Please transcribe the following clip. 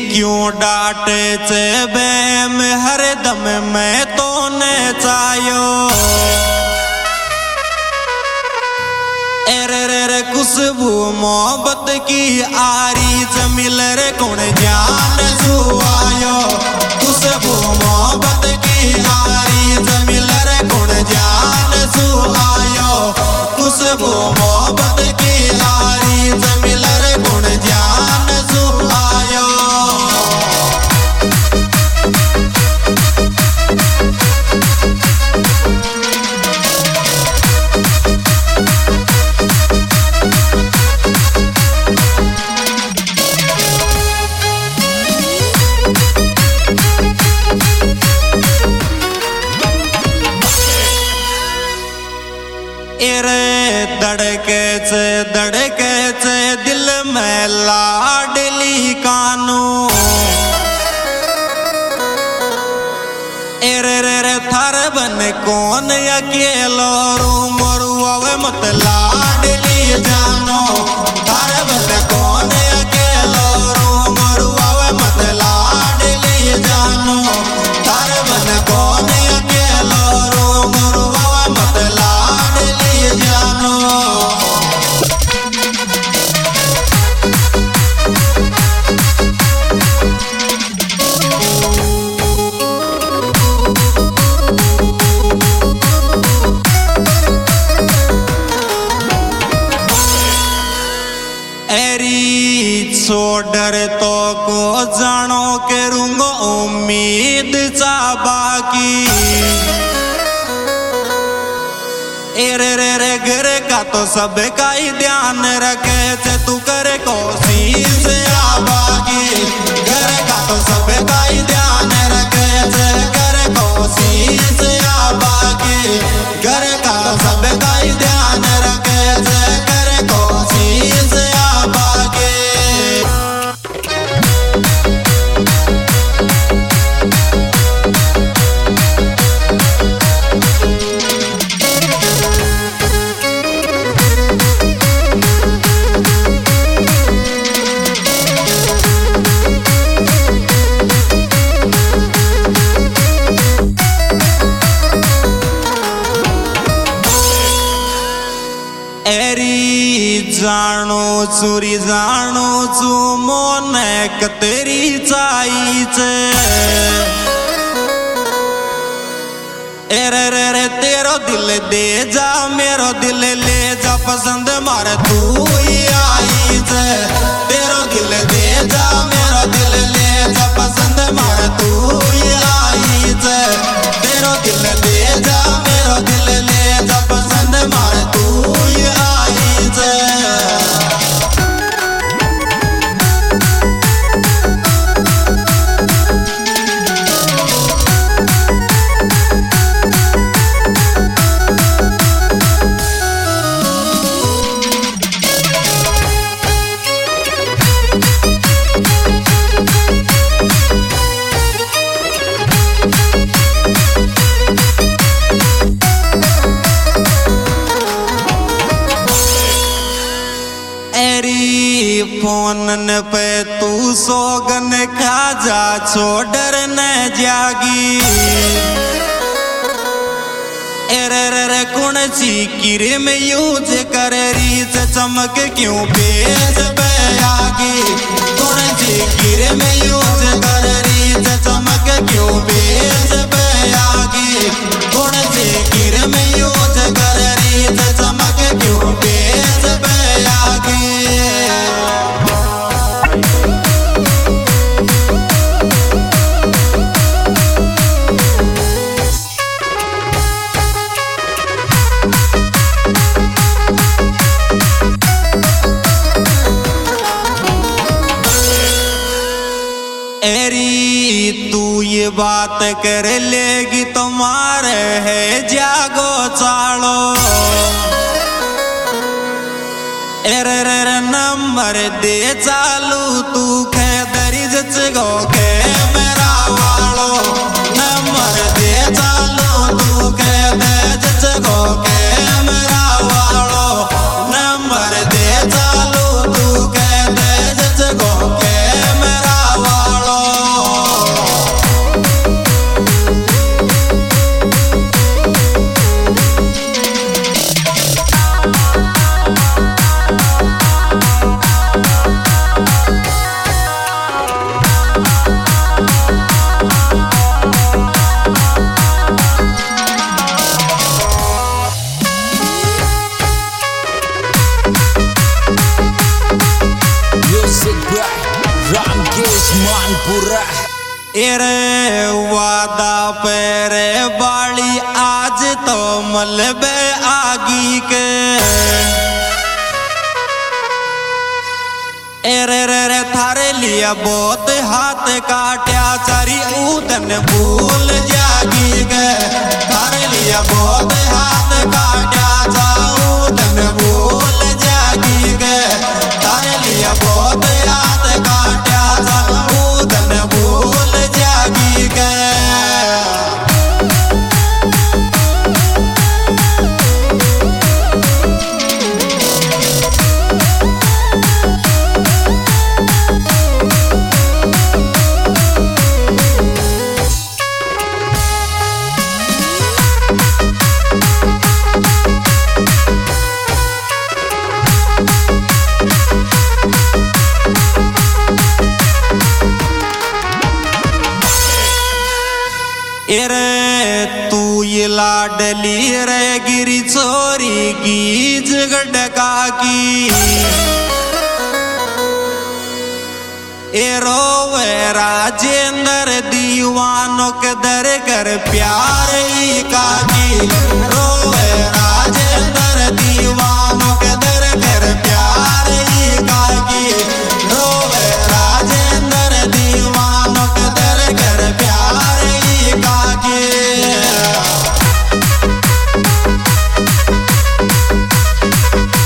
क्यों डांटे चे बेम हरदम मैं तो ने चायो एरे रे रे खुशबू मोहब्बत की आरी जमिल रे कौन जान सुआयो खुशबू मोहब्बत की आरी जमिल रे कौन जान सुआयो खुशबू मोहब्बत की आरी जमिल रे कौन जान सुआयो धड़के से दिल में लाडली कानू एरे रे रे थार बन कौन अकेलो रू मोरू आवे मत लाडली जानो थार बन कौन अकेलो रू मोरू आवे मत लाडली जानो थार बन कौन अकेलो रू मोरू आवे मत लाडली जानो डर तो को जानो के रूंगो उम्मीद चा बाकी एरे रे रे घर का तो सब का ही ध्यान रखे चे तू करे कोशिश आबागी घर का तो सब का ही ध्यान रखे चे करे कोशिश आबागी घर का तो सब का ही ध्यान रखे चे करे कोशिश आबागी जानो चोरी जानो चू मोने कतेरी चाई चे एरे रे रे तेरो दिल दे जा मेरो दिल ले जा पसंद मारे तू ही आई चे तेरो दिल दे जा मेरो दिल ले जा पसंद मारे तू ही आई चे तेरो दिल दे जा मेरो दिल ले जा पसंद मारे तू ही आई चे फोन पे तू सोगन खा जा छोड़र न जागी एरे रे रे कौन सी किरे में यूज कर रीच चमक क्यों बेस पे आगी कौन सी किरे में यूज कर रीच चमक क्यों बेस पे आगी कौन सी किरे में यूज कर रीच चमक क्यों बेस पे आगी ये बात कर लेगी तुम्हारे है जागो चालो एरे रे रे नंबर दे चालू तू खे दरिज गो के मेरा वालो नंबर दे चालू तू खे दरिज गो के मेरा वालो नंबर दे चालू तू खे दरिज गो के मेरा वालो मानपुरा एरे वादा पेरे बाली आज तो मलबे आगी के एरे रे रे थारे लिया बहुत हाथ काट्या चारी उतन भूल जागी के थारे लिया बहुत हाथ काट्या उतन भूल जागी के थारे लिया बहुत हाथ काट्या उतन भूल जागी के एरे तू ये लाडली रे गिरी चोरी की जगडका की एरो वे राजेंद्र दीवानों के दर कर प्यार का की